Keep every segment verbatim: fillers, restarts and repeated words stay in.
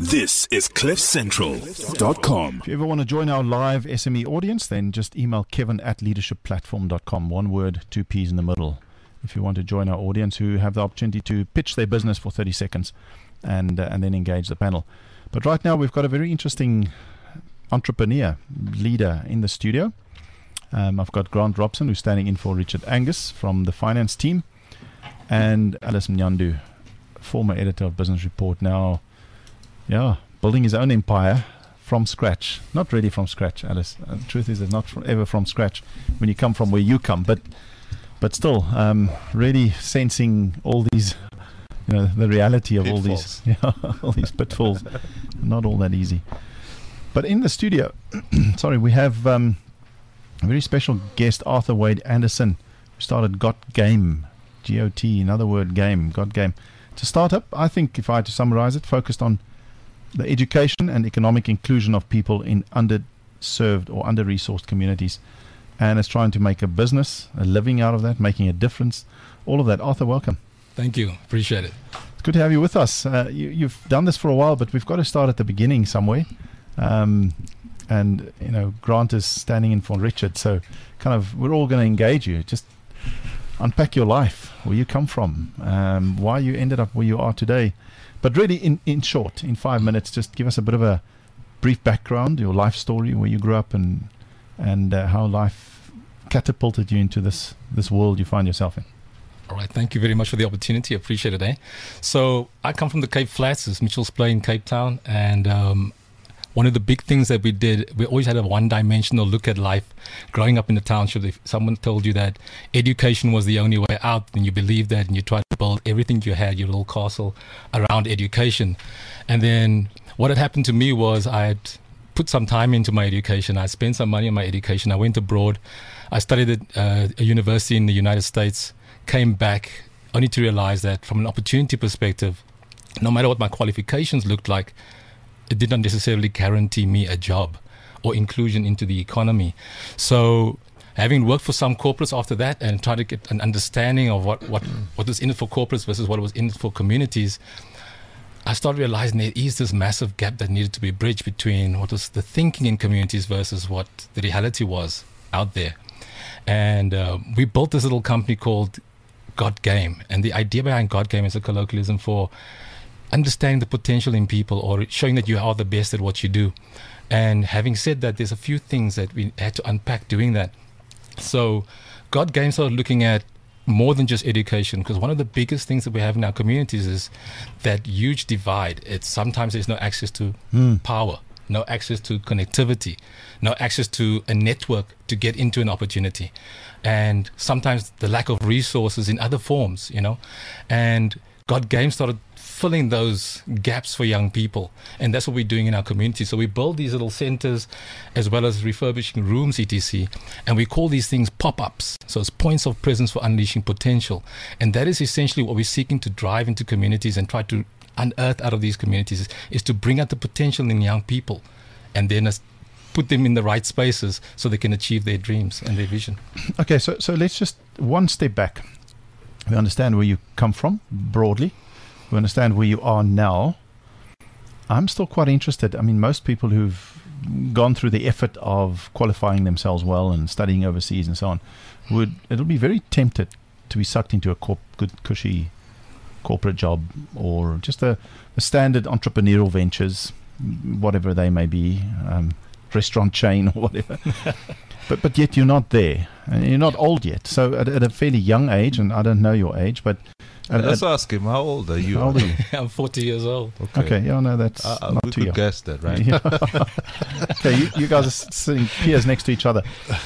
This is cliff central dot com. If you ever want to join our live S M E audience, then just email Kevin at leadership platform dot com. One word, two P's in the middle. If you want to join our audience who have the opportunity to pitch their business for thirty seconds and uh, and then engage the panel. But right now we've got a very interesting entrepreneur, leader in the studio. Um, I've got Grant Robson, who's standing in for Richard Angus from the finance team, and Alice Mnyandu, former editor of Business Report, now, yeah, building his own empire from scratch. Not really from scratch, Alice. Uh, the truth is, it's not from, ever from scratch when you come from where you come, but but still, um, really sensing all these, you know, the reality of pitfalls. all these, yeah, all these pitfalls. Not all that easy. But in the studio, sorry, we have um, a very special guest, Arthur Wade Anderson, who started Got Game, G O T, another word, game, Got Game. It's a startup, I think, if I had to summarize it, focused on the education and economic inclusion of people in underserved or under-resourced communities. And it's trying to make a business, a living out of that, making a difference, all of that. Arthur, welcome. Thank you. Appreciate it. It's good to have you with us. Uh, you, you've done this for a while, but we've got to start at the beginning somewhere. Um, and, you know, Grant is standing in for Richard, so kind of we're all going to engage you. Just unpack your life, where you come from, um, why you ended up where you are today. But really, in, in short, in five minutes, just give us a bit of a brief background, your life story, where you grew up, and and uh, how life catapulted you into this, this world you find yourself in. All right, thank you very much for the opportunity. I appreciate it, eh? So I come from the Cape Flats, it's Mitchell's Plain in Cape Town, and um, one of the big things that we did, we always had a one-dimensional look at life. Growing up in the township, if someone told you that education was the only way out, and you believed that, and you tried to build everything you had, your little castle, around education. And then what had happened to me was I had put some time into my education. I spent some money on my education. I went abroad. I studied at uh, a university in the United States, came back, only to realize that from an opportunity perspective, no matter what my qualifications looked like, it did not necessarily guarantee me a job or inclusion into the economy. So having worked for some corporates after that and tried to get an understanding of what, what, what was in it for corporates versus what was in it for communities, I started realizing there is this massive gap that needed to be bridged between what was the thinking in communities versus what the reality was out there. And uh, we built this little company called Got Game. And the idea behind Got Game is a colloquialism for understanding the potential in people or showing that you are the best at what you do. And having said that, there's a few things that we had to unpack doing that. So Got Game started looking at more than just education, because one of the biggest things that we have in our communities is that huge divide. It's sometimes there's no access to mm. power, no access to connectivity, no access to a network to get into an opportunity. And sometimes the lack of resources in other forms, you know. And Got Game started filling those gaps for young people, and that's what we're doing in our community. So we build these little centers as well as refurbishing rooms, etc., and we call these things pop-ups. So it's points of presence for unleashing potential, and that is essentially what we're seeking to drive into communities and try to unearth out of these communities, is, is to bring out the potential in young people and then uh, put them in the right spaces so they can achieve their dreams and their vision. Okay, so so let's just one step back. We understand where you come from broadly. We understand where you are now. I'm still quite interested. I mean, most people who've gone through the effort of qualifying themselves well and studying overseas and so on, would it'll be very tempted to be sucked into a corp, good, cushy corporate job, or just a, a standard entrepreneurial ventures, whatever they may be, um, restaurant chain or whatever. but but yet you're not there, and you're not old yet. So at, at a fairly young age, and I don't know your age, but At, Let's at, ask him, how old are you? How old are you? I'm forty years old. Okay, okay yeah, no, that's uh, not we too could young. guess that, right? Yeah. Okay, you, you guys are sitting peers next to each other.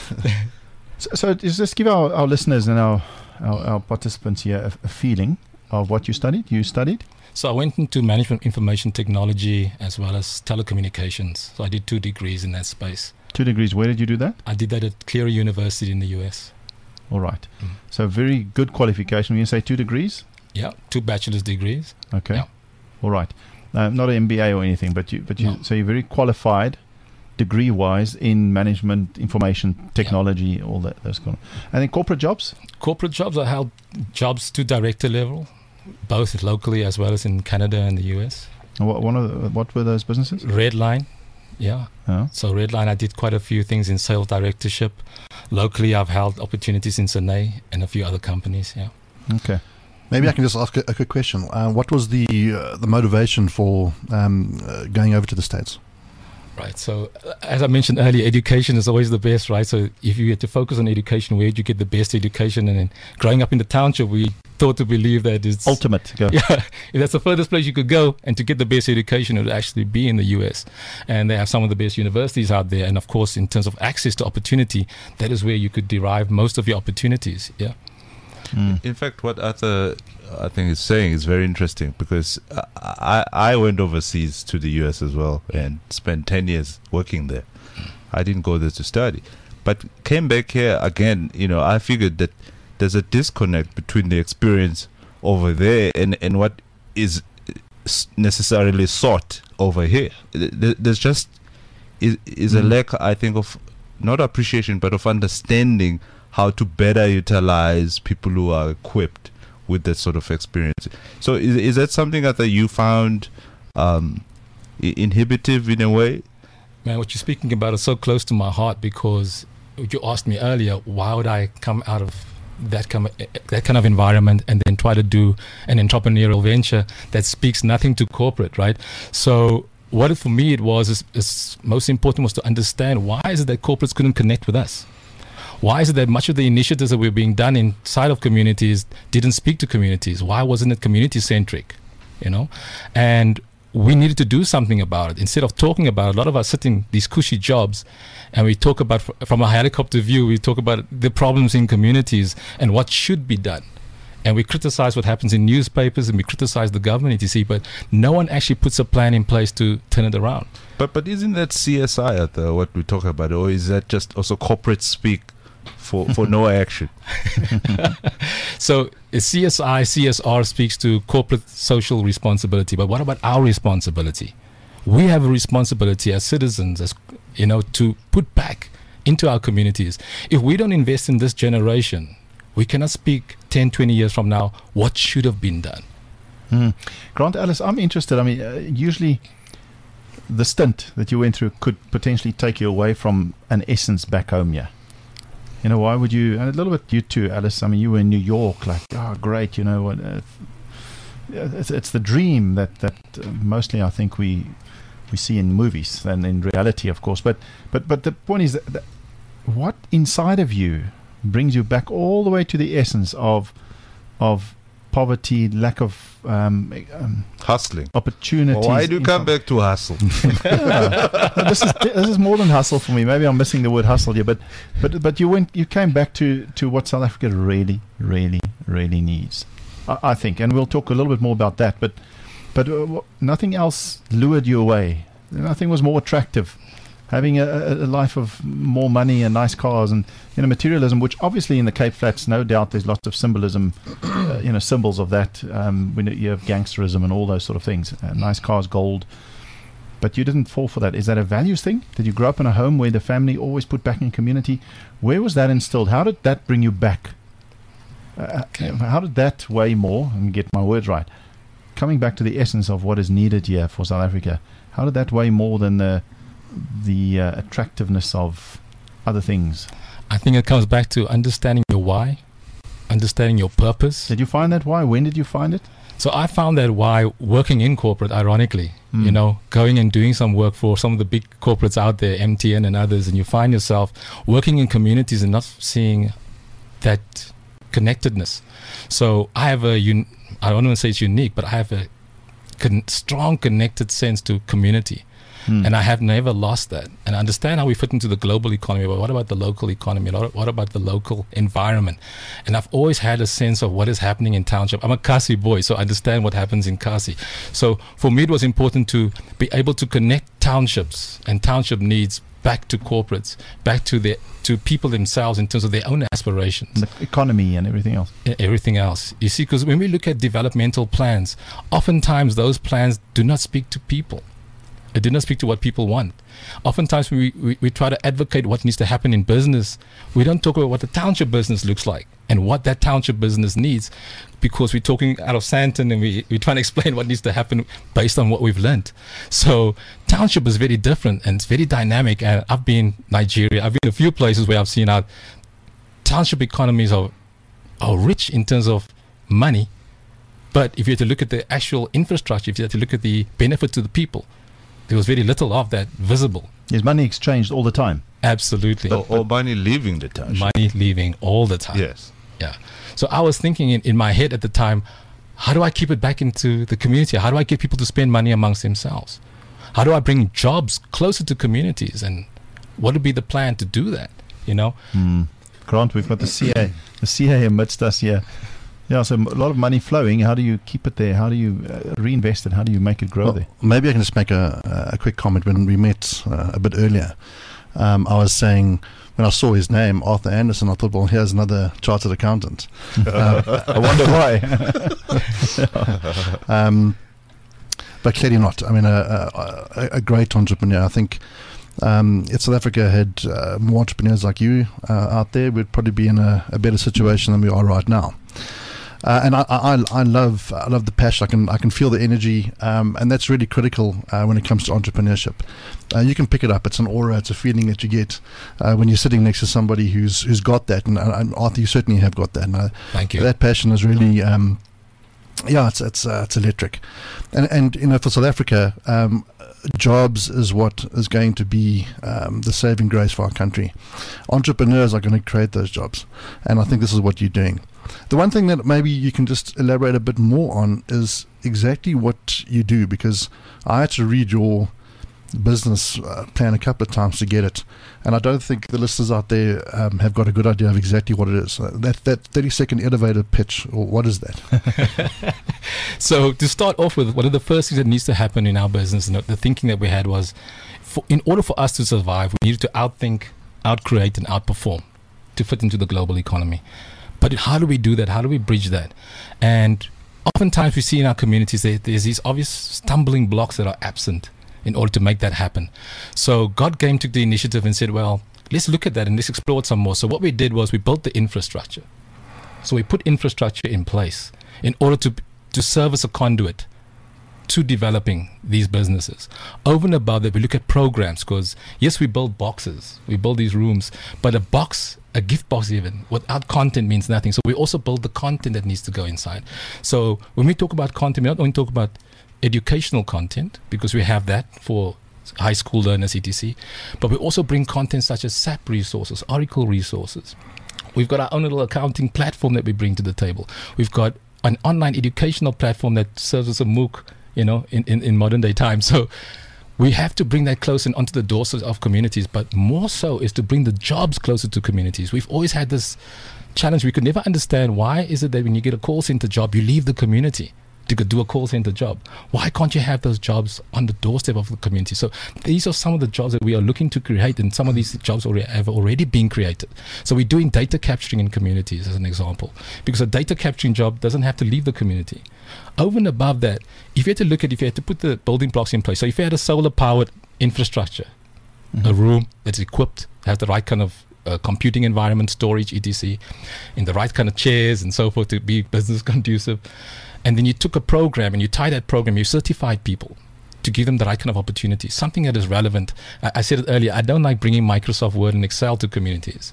So, so just give our, our listeners and our, our, our participants here a, a feeling of what you studied. You studied? So I went into management information technology as well as telecommunications. So I did two degrees in that space. Two degrees. Where did you do that? I did that at Cleary University in the U S. All right. Mm. So very good qualification. When you say two degrees? Yeah, two bachelor's degrees. Okay. Yeah. All right. Uh, not an M B A or anything, but you, but you, no. So you're very qualified, degree-wise, in management, information, technology, yeah. all that. Those kind of. And then corporate jobs. Corporate jobs, I held jobs to director level, both locally as well as in Canada and the U S. What, one of the, what were those businesses? Redline, yeah. Oh. So Redline, I did quite a few things in sales directorship. Locally, I've held opportunities in Sine and a few other companies, yeah. Okay. Maybe I can just ask a, a quick question. Uh, what was the uh, the motivation for um, uh, going over to the States? Right. So, uh, as I mentioned earlier, education is always the best, right? So, if you had to focus on education, where did you get the best education? And then growing up in the township, we thought to believe that it's ultimate. Go. Yeah, if that's the furthest place you could go, and to get the best education, it would actually be in the U S. And they have some of the best universities out there. And of course, in terms of access to opportunity, that is where you could derive most of your opportunities. Yeah. Mm. In fact, what Arthur, I think, is saying is very interesting, because I, I went overseas to the U S as well and spent ten years working there. I didn't go there to study, but came back here again. You know, I figured that there's a disconnect between the experience over there and, and what is necessarily sought over here. There's just is, is mm. a lack, I think, of not appreciation, but of understanding how to better utilize people who are equipped with that sort of experience. So is is that something that you found um, inhibitive in a way? Man, what you're speaking about is so close to my heart, because you asked me earlier, why would I come out of that kind of, that kind of environment and then try to do an entrepreneurial venture that speaks nothing to corporate, right? So what for me it was, is, is most important was to understand, why is it that corporates couldn't connect with us? Why is it that much of the initiatives that were being done inside of communities didn't speak to communities? Why wasn't it community-centric, you know? And we needed to do something about it. Instead of talking about it, a lot of us sit in these cushy jobs and we talk about, from a helicopter view, we talk about the problems in communities and what should be done. And we criticize what happens in newspapers and we criticize the government, you see, but no one actually puts a plan in place to turn it around. But but isn't that C S I at the, what we talk about, or is that just also corporate speak for, for no action? So C S I, C S R speaks to corporate social responsibility, but what about our responsibility? We have a responsibility as citizens, as you know, to put back into our communities. If we don't invest in this generation, we cannot speak ten, twenty years from now what should have been done. Mm. Grant Ellis, I'm interested. I mean, uh, usually the stint that you went through could potentially take you away from an essence back home here. You know, why would you, and a little bit you too, Alice, I mean, you were in New York, like, oh, great, you know, what, uh, it's, it's the dream that, that uh, mostly I think we we see in movies and in reality, of course. But but, but the point is that, that what inside of you brings you back all the way to the essence of of poverty, lack of um, um, hustling, opportunities. Well, why do you come back to hustle? Yeah. This is this is more than hustle for me. Maybe I'm missing the word hustle here, but but but you went you came back to, to what South Africa really, really, really needs, I, I think, and we'll talk a little bit more about that. But but uh, nothing else lured you away. Nothing was more attractive. Having a, a life of more money and nice cars and, you know, materialism, which obviously in the Cape Flats, no doubt there's lots of symbolism, uh, you know, symbols of that. Um, when you have gangsterism and all those sort of things, uh, nice cars, gold. But you didn't fall for that. Is that a values thing? Did you grow up in a home where the family always put back in community? Where was that instilled? How did that bring you back? Uh, okay. How did that weigh more, and get my words right, coming back to the essence of what is needed here for South Africa, how did that weigh more than the the uh, attractiveness of other things? I think it comes back to understanding your why, understanding your purpose. Did you find that why? When did you find it? So I found that why working in corporate, ironically, mm. you know, going and doing some work for some of the big corporates out there, M T N and others, and you find yourself working in communities and not seeing that connectedness. So I have a, un- I don't want to say it's unique, but I have a con- strong connected sense to community. Hmm. And I have never lost that. And I understand how we fit into the global economy, but what about the local economy? What about the local environment? And I've always had a sense of what is happening in township. I'm a Kasi boy, so I understand what happens in Kasi. So for me, it was important to be able to connect townships and township needs back to corporates, back to the to people themselves in terms of their own aspirations. The economy and everything else. Everything else. You see, because when we look at developmental plans, oftentimes those plans do not speak to people. It did not speak to what people want. Oftentimes, we, we, we try to advocate what needs to happen in business. We don't talk about what the township business looks like and what that township business needs, because we're talking out of Sandton and we, we're trying to explain what needs to happen based on what we've learned. So township is very different and it's very dynamic. And I've been Nigeria. I've been a few places where I've seen our township economies are, are rich in terms of money. But if you had to look at the actual infrastructure, if you had to look at the benefit to the people, there was very little of that visible. Is money exchanged all the time? Absolutely. Or, or money leaving the township. Money leaving all the time. Yes. Yeah. So I was thinking in, in my head at the time, how do I keep it back into the community? How do I get people to spend money amongst themselves? How do I bring jobs closer to communities? And what would be the plan to do that? You know? Mm. Grant, we've got the C A, the C A amidst us here. Yeah, so a lot of money flowing. How do you keep it there? How do you uh, reinvest it? How do you make it grow Well, there? maybe I can just make a, a quick comment. When we met uh, a bit earlier, um, I was saying, when I saw his name, Arthur Anderson, I thought, well, here's another chartered accountant. uh, I wonder why. um, but clearly not. I mean, a, a, a great entrepreneur. I think um, if South Africa had uh, more entrepreneurs like you uh, out there, we'd probably be in a, a better situation than we are right now. Uh, and I, I, I love, I love the passion. I can, I can feel the energy, um, and that's really critical uh, when it comes to entrepreneurship. Uh, you can pick it up. It's an aura. It's a feeling that you get uh, when you're sitting next to somebody who's who's got that. And, and Arthur, you certainly have got that. And I, Thank you. That passion is really, um, yeah, it's it's uh, it's electric. And and you know, for South Africa, um, jobs is what is going to be um, the saving grace for our country. Entrepreneurs are going to create those jobs, and I think this is what you're doing. The one thing that maybe you can just elaborate a bit more on is exactly what you do, because I had to read your business uh, plan a couple of times to get it, and I don't think the listeners out there um, have got a good idea of exactly what it is. Uh, that that thirty second elevator pitch, or what is that? So to start off with, one of the first things that needs to happen in our business, and the thinking that we had was, for, in order for us to survive, we needed to outthink, outcreate, and outperform to fit into the global economy. But how do we do that? How do we bridge that? And oftentimes we see in our communities that there's these obvious stumbling blocks that are absent in order to make that happen. So God came, took the initiative and said, well, let's look at that and let's explore it some more. So what we did was we built the infrastructure. So we put infrastructure in place in order to to serve as a conduit to developing these businesses. Over and above that, we look at programs, because yes, we build boxes, we build these rooms, but a box, a gift box even, without content means nothing. So we also build the content that needs to go inside. So when we talk about content, we not only talk about educational content, because we have that for high school learners, et cetera, but we also bring content such as S A P resources, Oracle resources. We've got our own little accounting platform that we bring to the table. We've got an online educational platform that serves as a MOOC, you know, in, in, in modern day times. So we have to bring that closer onto the doors of communities, but more so is to bring the jobs closer to communities. We've always had this challenge. We could never understand, why is it that when you get a call center job, you leave the community to go do a call center job? Why can't you have those jobs on the doorstep of the community? So these are some of the jobs that we are looking to create, and some of these jobs already have already been created. So we're doing data capturing in communities as an example, because a data capturing job doesn't have to leave the community. Over and above that, if you had to look at, if you had to put the building blocks in place, so if you had a solar powered infrastructure, mm-hmm. a room that's equipped, has the right kind of uh, computing environment, storage, et cetera, in the right kind of chairs and so forth to be business conducive, and then you took a program and you tie that program, you certified people to give them the right kind of opportunity, something that is relevant. I, I said it earlier, I don't like bringing Microsoft Word and Excel to communities.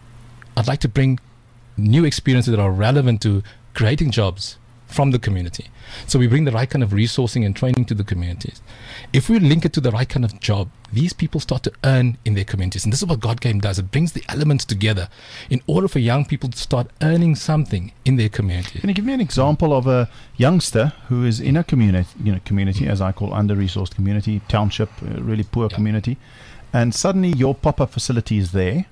I'd like to bring new experiences that are relevant to creating jobs from the community. So we bring the right kind of resourcing and training to the communities. If we link it to the right kind of job, these people start to earn in their communities. And this is what God Game does. It brings the elements together in order for young people to start earning something in their community. Can you give me an example of a youngster who is in a community, you know, community, as I call under-resourced community, township, uh, really poor yeah. community, and suddenly your pop-up facility is there?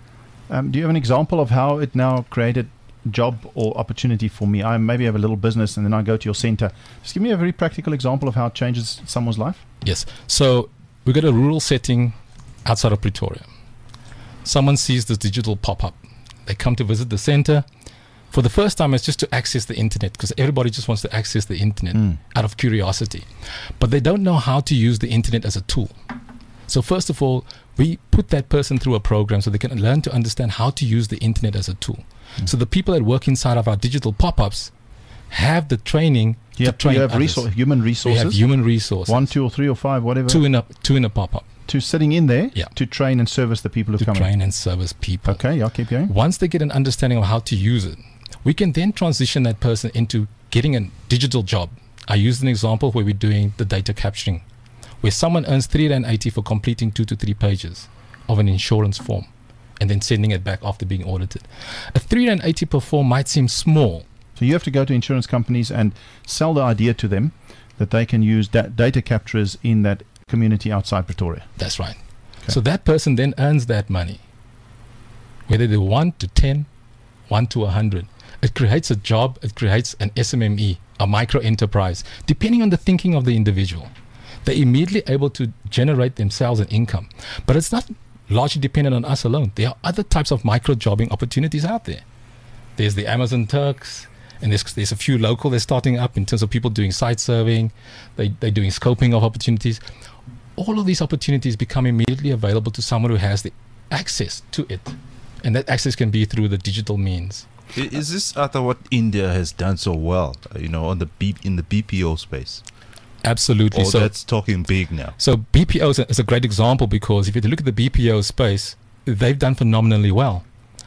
Um, do you have an example of how it now created job or opportunity for me? I maybe have a little business and then I go to your center. Just give me a very practical example of how it changes someone's life. Yes. So we've got a rural setting outside of Pretoria. Someone sees this digital pop-up. They come to visit the center. For the first time, it's just to access the internet, because everybody just wants to access the internet Mm. out of curiosity. But they don't know how to use the internet as a tool. So first of all, we put that person through a program so they can learn to understand how to use the internet as a tool. Mm. So the people that work inside of our digital pop-ups have the training You to have, train you have others. resou- human We resources. have human resources. One, two, or three, or five, whatever. two in a two in a pop-up to sitting in there Yeah. to train and service the people who to come train and service people. in. Okay, I'll keep going. Once they get an understanding of how to use it, we can then transition that person into getting a digital job. I used an example where we're doing the data capturing, where someone earns three hundred eighty for completing two to three pages of an insurance form and then sending it back after being audited. A three hundred eighty per form might seem small. So you have to go to insurance companies and sell the idea to them that they can use da- data capturers in that community outside Pretoria. That's right. Okay. So that person then earns that money, whether they one to ten, one to a hundred. It creates a job, it creates an S M M E, a micro enterprise, depending on the thinking of the individual. They're immediately able to generate themselves an income. But it's not largely dependent on us alone. There are other types of micro jobbing opportunities out there. There's the Amazon Turks, and there's, there's a few local that's starting up in terms of people doing site surveying, they, they're doing scoping of opportunities. All of these opportunities become immediately available to someone who has the access to it. And that access can be through the digital means. I- Is this, Arthur, what India has done so well, uh, you know, on the B- in the B P O space? Absolutely. Or So that's talking big now. So B P O is a, is a great example, because if you look at the B P O space, they've done phenomenally well.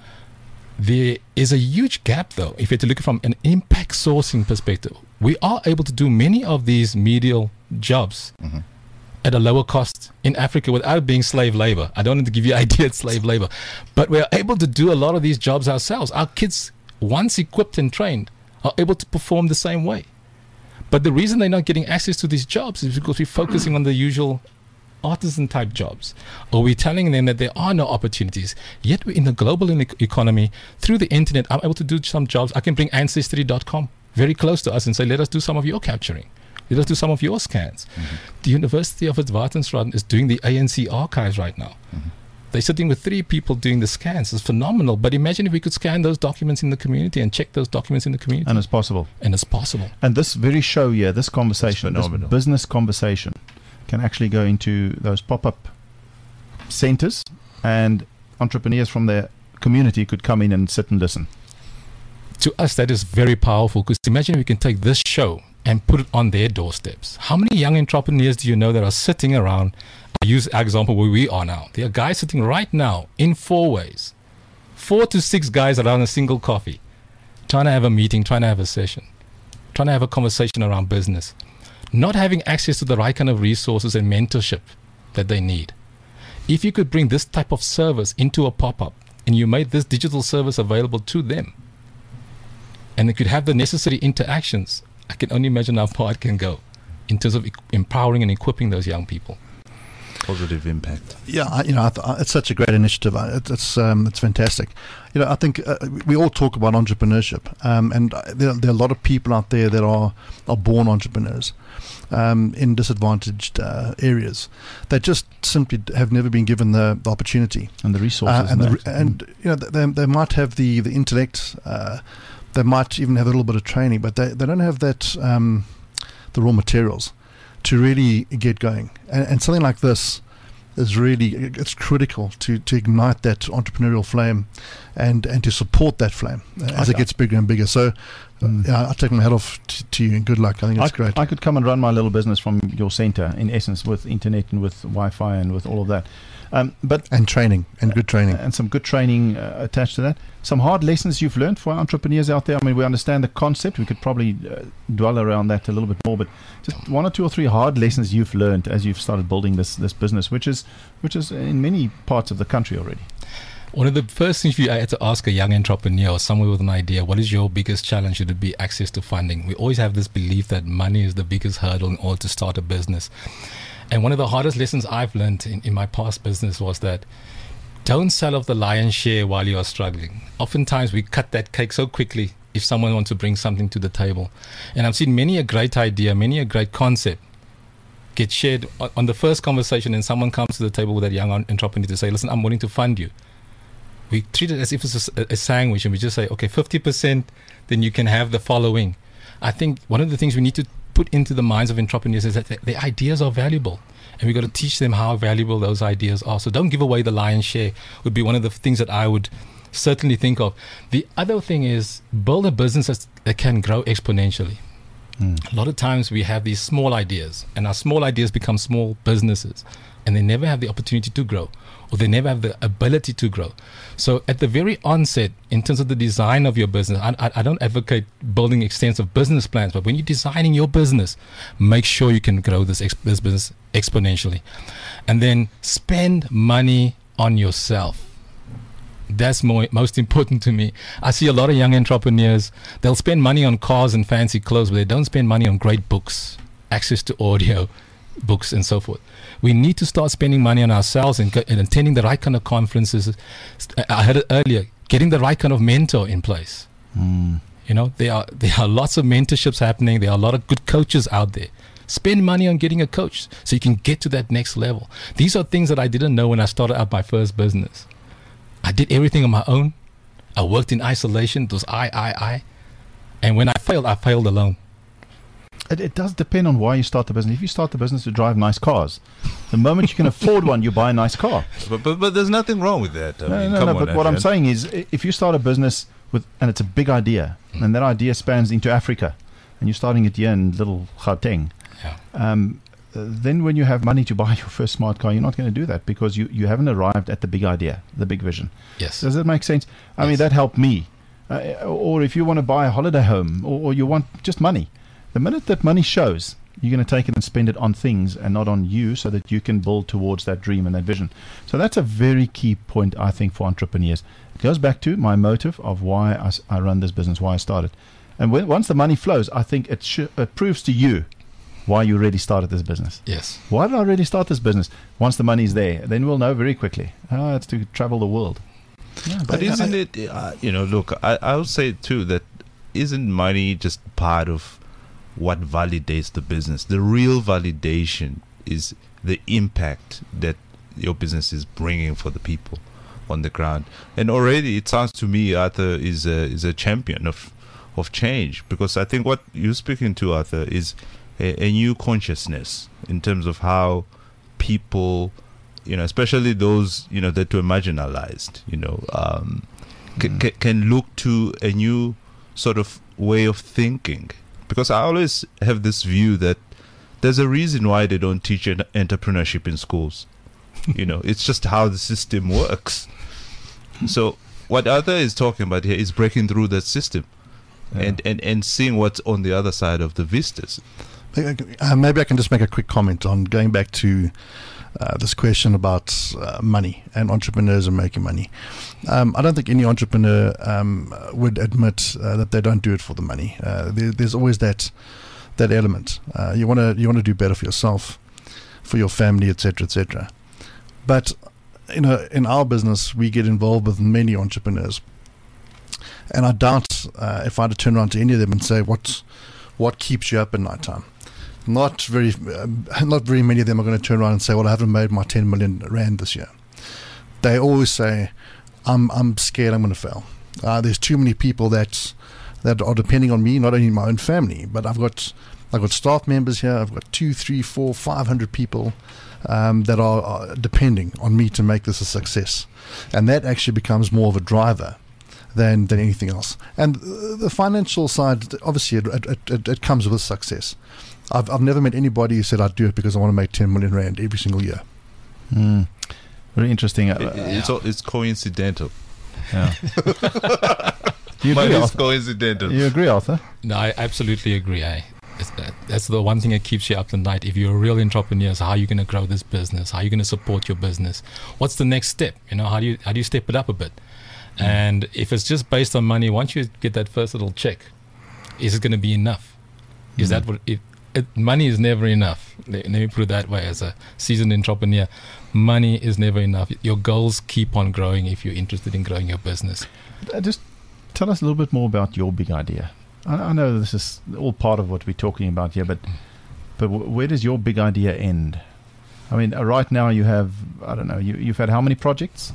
There is a huge gap, though, if you look from an impact sourcing perspective. We are able to do many of these medial jobs Mhm. at a lower cost in Africa without being slave labor. I don't want to give you an idea it's slave labor, but we're able to do a lot of these jobs ourselves. Our kids, once equipped and trained, are able to perform the same way. But the reason they're not getting access to these jobs is because we're focusing on the usual artisan type jobs, or we're telling them that there are no opportunities. Yet we're in the global e- economy, through the internet, I'm able to do some jobs. I can bring ancestry dot com very close to us and say, let us do some of your capturing. Let us do some of your scans. Mm-hmm. The University of Witwatersrand is doing the A N C archives right now. Mm-hmm. They're sitting with three people doing the scans. It's phenomenal. But imagine if we could scan those documents in the community and check those documents in the community. And it's possible. And it's possible. And this very show here, this conversation, this phenomenal. business conversation, can actually go into those pop-up centers, and entrepreneurs from the community could come in and sit and listen. To us, that is very powerful, because imagine if we can take this show and put it on their doorsteps. How many young entrepreneurs do you know that are sitting around? I use our example where we are now. There are guys sitting right now in four ways, four to six guys around a single coffee, trying to have a meeting, trying to have a session, trying to have a conversation around business, not having access to the right kind of resources and mentorship that they need. If you could bring this type of service into a pop-up, and you made this digital service available to them, and they could have the necessary interactions, I can only imagine how far it can go in terms of e- empowering and equipping those young people. Positive impact. Yeah, I, you know, I th- I- it's such a great initiative. I- It, it's um, it's fantastic. You know, I think uh, we all talk about entrepreneurship, um, and uh, there, there are a lot of people out there that are are born entrepreneurs um, in disadvantaged uh, areas that just simply have never been given the, the opportunity. And the resources. Uh, and, the, that. and you know, they, they might have the the intellect. Uh, they might even have a little bit of training, but they, they don't have that um, the raw materials to really get going. And, and something like this is really, it's critical to, to ignite that entrepreneurial flame and, and to support that flame as I- it gets bigger and bigger. So Mm. yeah, I take my hat off t- to you and good luck. I think it's I, great. I could come and run my little business from your center, in essence, with internet and with Wi-Fi and with all of that. Um, but and training and good training. and some good training uh, attached to that. Some hard lessons you've learned for our entrepreneurs out there. I mean, we understand the concept. We could probably uh, dwell around that a little bit more, but just one or two or three hard lessons you've learned as you've started building this this business, which is which is in many parts of the country already. One of the first things you I had to ask a young entrepreneur or someone with an idea, what is your biggest challenge? Should it be access to funding? We always have this belief that money is the biggest hurdle in order to start a business. And one of the hardest lessons I've learned in, in my past business was that don't sell off the lion's share while you are struggling. Oftentimes we cut that cake so quickly if someone wants to bring something to the table. And I've seen many a great idea, many a great concept get shared on, on the first conversation, and someone comes to the table with that young entrepreneur to say, listen, I'm willing to fund you. We treat it as if it's a, a sandwich, and we just say, okay, fifty percent, then you can have the following. I think one of the things we need to put into the minds of entrepreneurs is that the, the ideas are valuable, and we've got to teach them how valuable those ideas are. So don't give away the lion's share would be one of the things that I would certainly think of. The other thing is build a business that's, that can grow exponentially. Mm. A lot of times we have these small ideas, and our small ideas become small businesses, and they never have the opportunity to grow, or they never have the ability to grow. So at the very onset, in terms of the design of your business, I, I, I don't advocate building extensive business plans, but when you're designing your business, make sure you can grow this, ex- this business exponentially. And then spend money on yourself. That's more, most important to me. I see a lot of young entrepreneurs, they'll spend money on cars and fancy clothes, but they don't spend money on great books, access to audio, books, and so forth. We need to start spending money on ourselves and, and attending the right kind of conferences. I heard it earlier, getting the right kind of mentor in place. Mm. You know, there are there are lots of mentorships happening. There are a lot of good coaches out there. Spend money on getting a coach so you can get to that next level. These are things that I didn't know when I started out my first business. I did everything on my own. I worked in isolation. It was I, I, I. And when I failed, I failed alone. It, it does depend on why you start the business. If you start the business to drive nice cars, the moment you can afford one, you buy a nice car. But but, but there's nothing wrong with that. I no, mean, no, come no. on, But what Adrian. I'm saying is, if you start a business with, and it's a big idea, mm. and that idea spans into Africa, and you're starting it here in little Gauteng, yeah. um, then when you have money to buy your first smart car, you're not going to do that because you, you haven't arrived at the big idea, the big vision. Yes. Does that make sense? I yes. mean, that helped me. Uh, or if you want to buy a holiday home, or, or you want just money, the minute that money shows, you're going to take it and spend it on things and not on you, so that you can build towards that dream and that vision. So that's a very key point, I think, for entrepreneurs. It goes back to my motive of why I, I run this business, why I started. And when, once the money flows, I think it, sh- it proves to you why you really started this business. Yes. Why did I really start this business? Once the money's there, then we'll know very quickly. Oh, it's to travel the world. Yeah, but, but isn't I, it, uh, you know, look, I, I would say too that isn't money just part of what validates the business? The real validation is the impact that your business is bringing for the people on the ground. And already it sounds to me Arthur is a, is a champion of, of change, because I think what you're speaking to, Arthur, is A, a new consciousness in terms of how people, you know, especially those, you know, that were marginalized, you know, um, mm. c- can look to a new sort of way of thinking. Because I always have this view that there's a reason why they don't teach en- entrepreneurship in schools. You know, it's just how the system works. So what Arthur is talking about here is breaking through that system, yeah. and, and, and seeing what's on the other side of the vistas. Uh, maybe I can just make a quick comment on going back to uh, this question about uh, money and entrepreneurs and making money. Um, I don't think any entrepreneur um, would admit uh, that they don't do it for the money. Uh, there, there's always that that element. Uh, you want to you want to do better for yourself, for your family, et cetera, et cetera. But you know, in our business, we get involved with many entrepreneurs, and I doubt uh, if I had to turn around to any of them and say, "What what keeps you up at night time?" Not very, uh, not very many of them are going to turn around and say, "Well, I haven't made my ten million rand this year." They always say, "I'm, I'm scared I'm going to fail. Uh, there's too many people that that are depending on me, not only my own family, but I've got, I've got staff members here. I've got two, three, four, five hundred people um, that are, are depending on me to make this a success," and that actually becomes more of a driver than than anything else. And the financial side, obviously, it it, it, it comes with success. I've I've never met anybody who said I'd do it because I want to make ten million rand every single year. Mm. Very interesting. It, it's all, it's coincidental. Yeah. Do you But agree, it's Arthur? coincidental. You agree, Arthur? No, I absolutely agree. I, it's that, that's the one thing that keeps you up at night. If you're a real entrepreneur, so how are you going to grow this business? How are you going to support your business? What's the next step? You know, how do you how do you step it up a bit? Mm. And if it's just based on money, once you get that first little check, is it going to be enough? Is mm. that what it? It, money is never enough. Let, let me put it that way. As a seasoned entrepreneur, money is never enough. Your goals keep on growing if you're interested in growing your business. Uh, just tell us a little bit more about your big idea. I, I know this is all part of what we're talking about here, but but w- where does your big idea end? I mean, uh, right now you have, I don't know, you, you've had how many projects?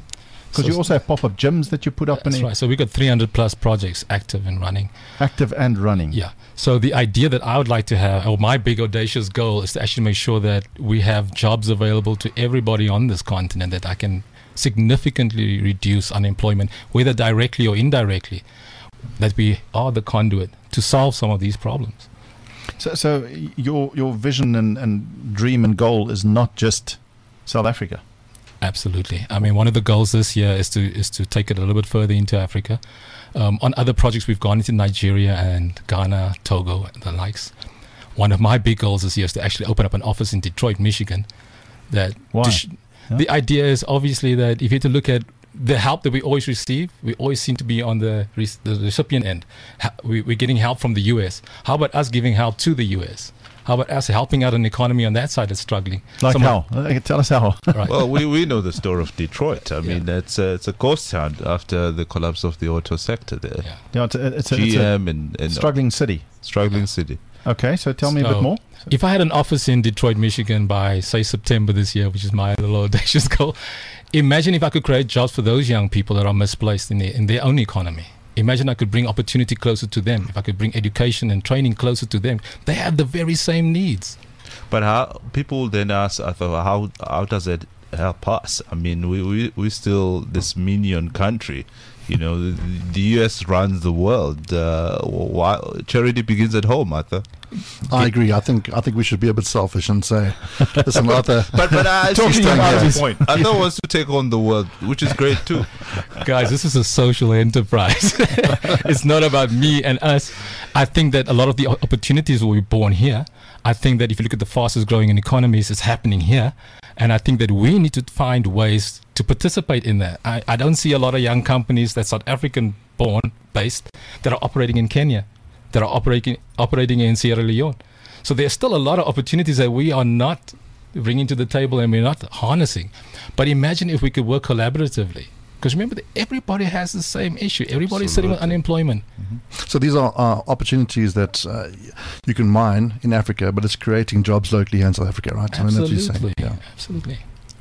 Because So- you also have pop-up gyms that you put up That's and right. So we've got three hundred plus projects active and running. active and running. Yeah. So the idea that I would like to have, or my big audacious goal, is to actually make sure that we have jobs available to everybody on this continent, that I can significantly reduce unemployment, whether directly or indirectly, that we are the conduit to solve some of these problems. So, so your your vision and, and dream and goal is not just South Africa. Absolutely. I mean, one of the goals this year is to is to take it a little bit further into Africa. Um, on other projects, we've gone into Nigeria and Ghana, Togo, and the likes. One of my big goals this year is to actually open up an office in Detroit, Michigan. That Why? to sh- Yeah. The idea is obviously that if you had to look at the help that we always receive, we always seem to be on the, re- the recipient end. Ha- we, we're getting help from the U S. How about us giving help to the U S? How about us helping out an economy on that side that's struggling? Like Some of- how? Uh, Tell us how. Right. Well, we, we know the story of Detroit. I Yeah. mean, it's a, it's a ghost town after the collapse of the auto sector there. Yeah. Yeah, it's a, it's a, it's G a M and, and struggling city. struggling city. Okay, so tell me a So- bit more. If I had an office in Detroit, Michigan by, say, September this year, which is my little audacious goal, imagine if I could create jobs for those young people that are misplaced in their, in their own economy. Imagine I could bring opportunity closer to them. If I could bring education and training closer to them. They have the very same needs. But how people then ask, I thought, how how does it help us? I mean, we we we still this minion country. You know, the, the U S runs the world. Uh, why, charity begins at home, Arthur. I agree. I think I think we should be a bit selfish and say, listen, Arthur. But but I Talking actually about stand his his point. Arthur wants to take on the world, which is great too. Guys, this is a social enterprise. It's not about me and us. I think that a lot of the o- opportunities will be born here. I think that if you look at the fastest growing economies, it's happening here. And I think that we need to find ways to participate in that. I, I don't see a lot of young companies that South African born based that are operating in Kenya, that are operating operating in Sierra Leone. So there's still a lot of opportunities that we are not bringing to the table and we're not harnessing. But imagine if we could work collaboratively. Because remember, that everybody has the same issue. Everybody's sitting with Absolutely. unemployment. So these are uh, opportunities that uh, you can mine in Africa, but it's creating jobs locally here in South Africa, right? I mean, that's what you're saying. Absolutely. Yeah. Absolutely.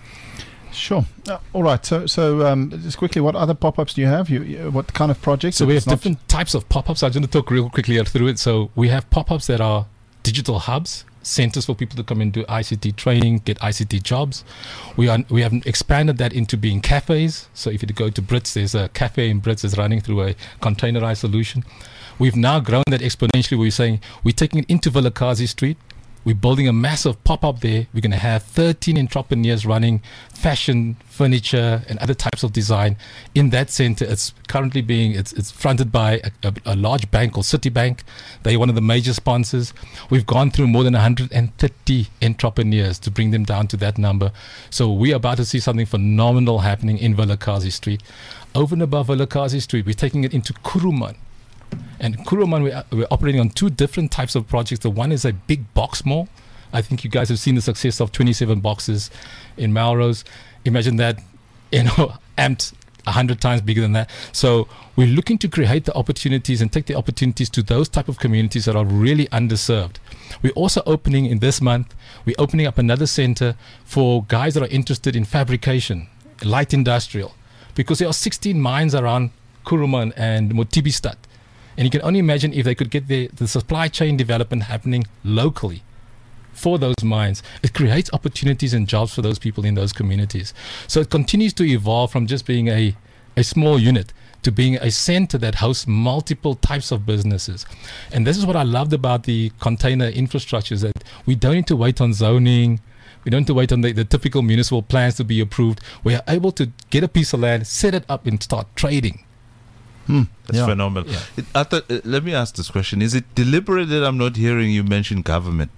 Sure. Uh, all right. So, so um, just quickly, what other pop-ups do you have? You, you what kind of projects? So we have It's not- different types of pop-ups. I'm going to talk real quickly through it. So we have pop-ups that are digital hubs, centers for people to come and do I C T training, get I C T jobs. We are we have expanded that into being cafes. So if you go to Brits, there's a cafe in Brits that's running through a containerized solution. We've now grown that exponentially. We're saying we're taking it into Vilakazi Street. We're building a massive pop-up there. We're going to have thirteen entrepreneurs running fashion, furniture, and other types of design in that center. It's currently being it's it's fronted by a, a, a large bank called Citibank. They're one of the major sponsors. We've gone through more than one hundred thirty entrepreneurs to bring them down to that number. So we're about to see something phenomenal happening in Vilakazi Street. Over and above Vilakazi Street, we're taking it into Kuruman. And Kuruman, we're, we're operating on two different types of projects. The one is a big box mall. I think you guys have seen the success of twenty-seven boxes in Melrose. Imagine that, you know, amped one hundred times bigger than that. So we're looking to create the opportunities and take the opportunities to those type of communities that are really underserved. We're also opening in this month, we're opening up another center for guys that are interested in fabrication, light industrial, because there are sixteen mines around Kuruman and Motibistad. And you can only imagine if they could get the, the supply chain development happening locally for those mines. It creates opportunities and jobs for those people in those communities. So it continues to evolve from just being a, a small unit to being a center that hosts multiple types of businesses. And this is what I loved about the container infrastructure, is that we don't need to wait on zoning. We don't need to wait on the, the typical municipal plans to be approved. We are able to get a piece of land, set it up, and start trading. Hmm, That's yeah. phenomenal. Yeah. It, Arthur, uh, let me ask this question: is it deliberate that I'm not hearing you mention government?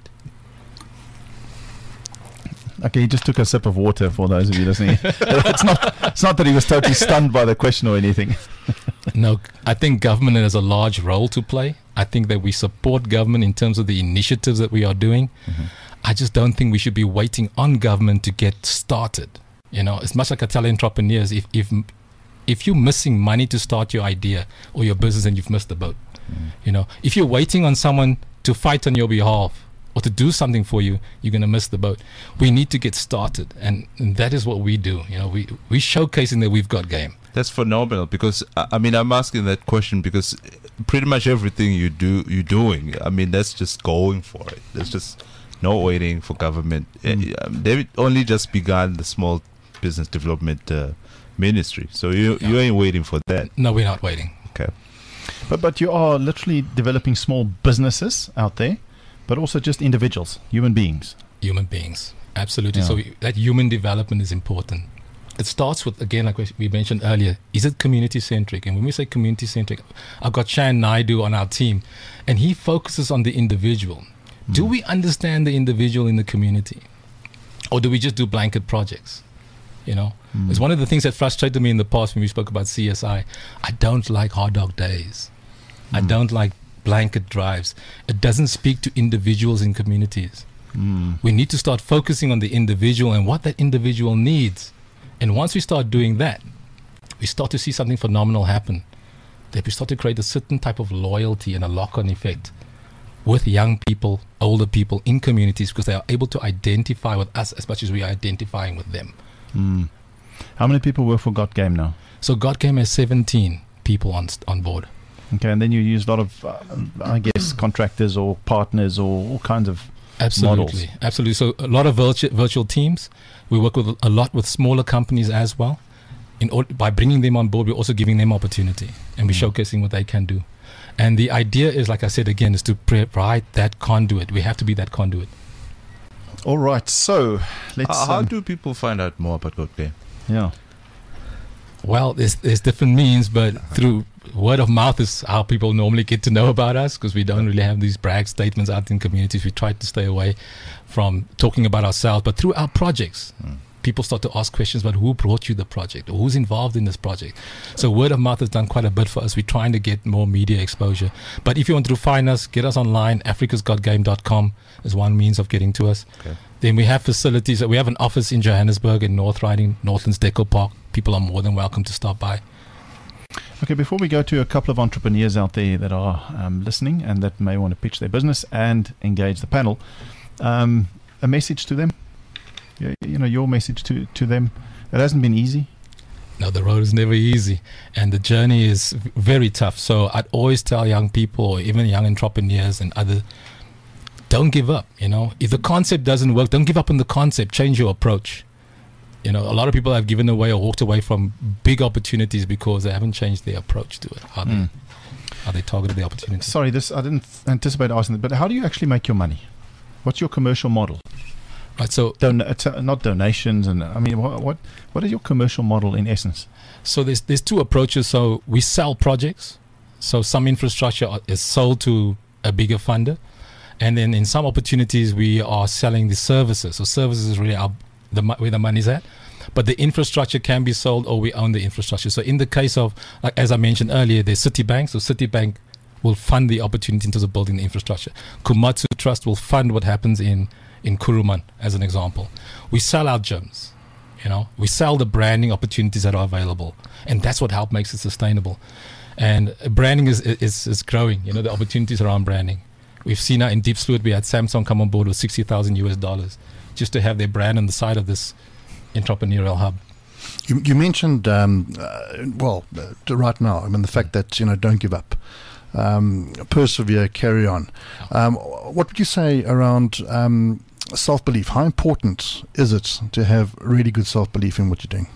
Okay, he just took a sip of water for those of you listening. it's not it's not that he was totally stunned by the question or anything. No, I think government has a large role to play. I think that we support government in terms of the initiatives that we are doing. Mm-hmm. I just don't think we should be waiting on government to get started. You know, it's much like I tell entrepreneurs, if if if you're missing money to start your idea or your business, then you've missed the boat. Mm. You know, if you're waiting on someone to fight on your behalf or to do something for you, you're going to miss the boat. We need to get started, and, and that is what we do. You know, we we showcasing that we've got game. That's phenomenal, because I I mean I'm asking that question because pretty much everything you do you're doing. I mean that's just going for it. There's just no waiting for government. Mm. Uh, They only just begun the small business development uh, ministry, so you Yeah. you ain't waiting for that. No, we're not waiting. Okay. But but you are literally developing small businesses out there, but also just individuals, human beings. Human beings, absolutely. Yeah. So we, that human development is important. It starts with, again, like we mentioned earlier, is it community centric? And when we say community centric, I've got Shan Naidu on our team, and he focuses on the individual. Mm. Do we understand the individual in the community, or do we just do blanket projects? You know, mm. It's one of the things that frustrated me in the past when we spoke about C S I. I don't like hard dog days. Mm. I don't like blanket drives. It doesn't speak to individuals in communities. Mm. We need to start focusing on the individual and what that individual needs. And once we start doing that, we start to see something phenomenal happen. That we start to create a certain type of loyalty and a lock-on effect with young people, older people in communities, because they are able to identify with us as much as we are identifying with them. Mm. How many people work for Got Game now? So Got Game has seventeen people on on board. Okay, and then you use a lot of, uh, I guess, contractors or partners or all kinds of Absolutely, models. absolutely. So a lot of virtual virtual teams. We work with a lot with smaller companies as well. In order, by bringing them on board, we're also giving them opportunity, and we're Mm. showcasing what they can do. And the idea is, like I said again, is to provide that conduit. We have to be that conduit. All right, so let's. How, how um, do people find out more about Got Game? yeah. Well, there's there's different means, but through word of mouth is how people normally get to know about us, because we don't really have these brag statements out in communities. We try to stay away from talking about ourselves, but through our projects, Mm. people start to ask questions about who brought you the project or who's involved in this project. So word of mouth has done quite a bit for us. We're trying to get more media exposure. But if you want to find us, get us online. africas got game dot com is one means of getting to us. Okay. Then we have facilities. We have an office in Johannesburg, in North Riding, Northlands Deco Park. People are more than welcome to stop by. Okay, before we go to a couple of entrepreneurs out there that are um, listening and that may want to pitch their business and engage the panel, um, a message to them. You, you know, your message to, to them. It hasn't been easy. No, the road is never easy, and the journey is v- very tough. So I'd always tell young people, or even young entrepreneurs and other, don't give up. You know, if the concept doesn't work, don't give up on the concept. Change your approach. You know, a lot of people have given away or walked away from big opportunities because they haven't changed their approach to it. How they, Mm. how they targeted the opportunity. Sorry, this I didn't anticipate asking that, but how do you actually make your money? What's your commercial model? Right. So Don- it's, uh, not donations, and I mean, what, what what is your commercial model in essence? So there's there's two approaches. So we sell projects. So some infrastructure are- is sold to a bigger funder, and then in some opportunities we are selling the services. So services is really our, the mo- where the money's at, but the infrastructure can be sold, or we own the infrastructure. So in the case of, like as I mentioned earlier, there's Citibank. So Citibank will fund the opportunity in terms of building the infrastructure. Komatsu Trust will fund what happens in in Kuruman, as an example. We sell our gyms. You know, we sell the branding opportunities that are available, and that's what help makes it sustainable. And uh, branding is, is is growing. You know, the opportunities around branding. We've seen now in Deep Fluid, we had Samsung come on board with sixty thousand U S dollars just to have their brand on the side of this entrepreneurial hub. You, you mentioned, um, uh, well, uh, to right now, I mean, the fact that, you know, don't give up. Um, persevere, carry on. Um, what would you say around um, self-belief? How important is it to have really good self-belief in what you're doing?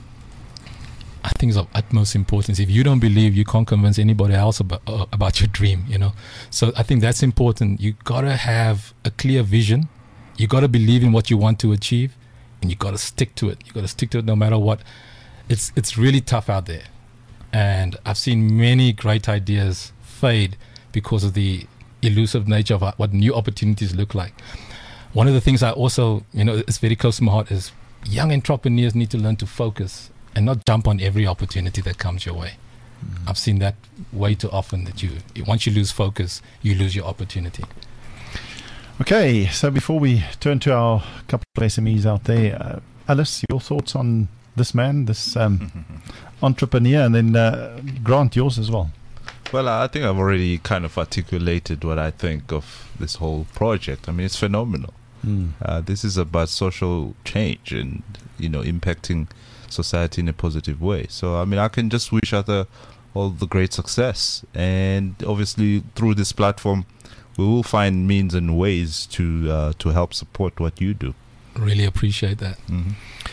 I think it's of utmost importance. If you don't believe, you can't convince anybody else about, uh, about your dream, you know. So I think that's important. You got to have a clear vision. You got to believe in what you want to achieve, and you got to stick to it. You got to stick to it no matter what. It's it's really tough out there. And I've seen many great ideas fade because of the elusive nature of what new opportunities look like. One of the things I also, you know, it's very close to my heart is young entrepreneurs need to learn to focus and not jump on every opportunity that comes your way. Mm-hmm. I've seen that way too often, that you, once you lose focus, you lose your opportunity. Okay, so before we turn to our couple of S M Es out there, uh, Alice, your thoughts on this man, this um, entrepreneur, and then uh, Grant, yours as well. Well, I think I've already kind of articulated what I think of this whole project. I mean, it's phenomenal. Mm. Uh, this is about social change and, you know, impacting society in a positive way. So, I mean, I can just wish other all the great success. And obviously, through this platform, we will find means and ways to uh, to help support what you do. Really appreciate that. Mm-hmm.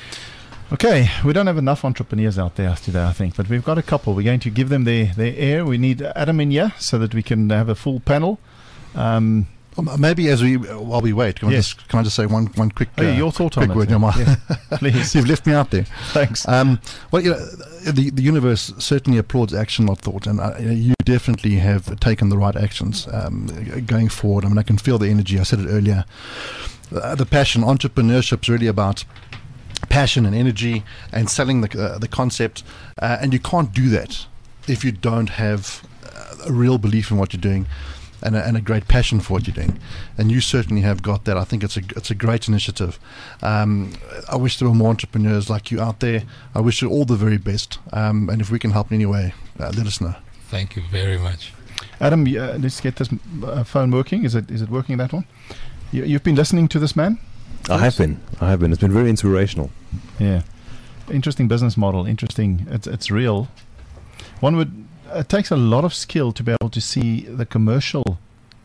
Okay, we don't have enough entrepreneurs out there today, I think, but we've got a couple. We're going to give them their, their air. We need Adam in here so that we can have a full panel. Um, Well, maybe as we while we wait, can, Yes. I, just, can I just say one one quick oh, yeah, uh, your thought quick on word? it. No, my- Yes, please. You've left me out there. Thanks. Um, well, you know, the the universe certainly applauds action, not thought, and uh, you definitely have taken the right actions um, going forward. I mean, I can feel the energy. I said it earlier. Uh, the passion, entrepreneurship is really about passion and energy and selling the uh, the concept, uh, and you can't do that if you don't have uh, a real belief in what you're doing. And a, and a great passion for what you're doing, and you certainly have got that. I think it's a it's a great initiative. Um, I wish there were more entrepreneurs like you out there. I wish you all the very best. Um, and if we can help in any way, uh, let us know. Thank you very much. Adam, uh, let's get this uh, phone working. Is it is it working, that one? You, you've been listening to this man? I have been. I have been. It's been very inspirational. Yeah. Interesting business model. Interesting. It's it's real. One would. It takes a lot of skill to be able to see the commercial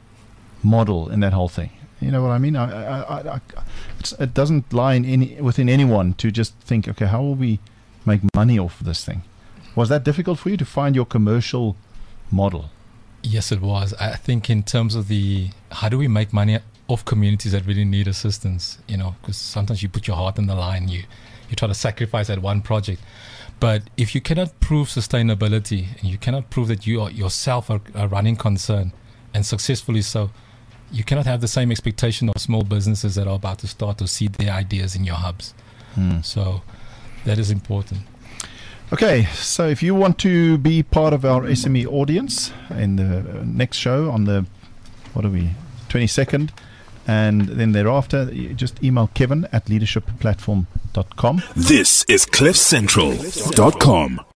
model in that whole thing. You know what I mean? I, I, I, I, it's, it doesn't lie in any, within anyone to just think, okay, how will we make money off this thing? Was that difficult for you to find your commercial model? Yes, it was. I think in terms of the how do we make money off communities that really need assistance, you know, because sometimes you put your heart on the line, you you try to sacrifice that one project. But if you cannot prove sustainability and you cannot prove that you are yourself are a running concern, and successfully so, you cannot have the same expectation of small businesses that are about to start to see their ideas in your hubs. Hmm. So that is important. Okay, so if you want to be part of our S M E audience in the next show on the, what are we, twenty-second, and then thereafter, you just email Kevin at leadership platform dot com. This is cliff central dot com.